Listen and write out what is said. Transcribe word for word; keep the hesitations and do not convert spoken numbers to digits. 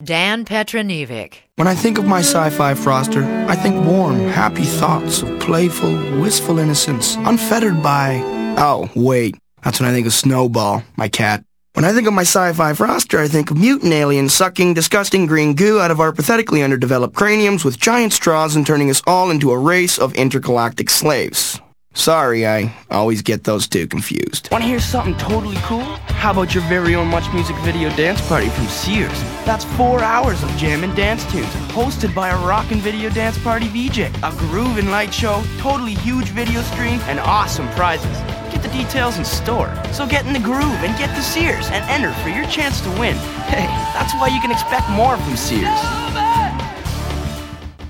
Dan Petronievich. When I think of my sci-fi Froster, I think warm, happy thoughts of playful, wistful innocence, unfettered by... Oh, wait. That's when I think of Snowball, my cat. When I think of my sci-fi Froster, I think of mutant aliens sucking disgusting green goo out of our pathetically underdeveloped craniums with giant straws and turning us all into a race of intergalactic slaves. Sorry, I always get those two confused. Want to hear something totally cool? How about your very own Much Music Video Dance Party from Sears? That's four hours of jam and dance tunes, hosted by a rockin' video dance party V J, a groovin' light show, totally huge video stream, and awesome prizes. Get the details in store. So get in the groove and get to Sears and enter for your chance to win. Hey, that's why you can expect more from Sears.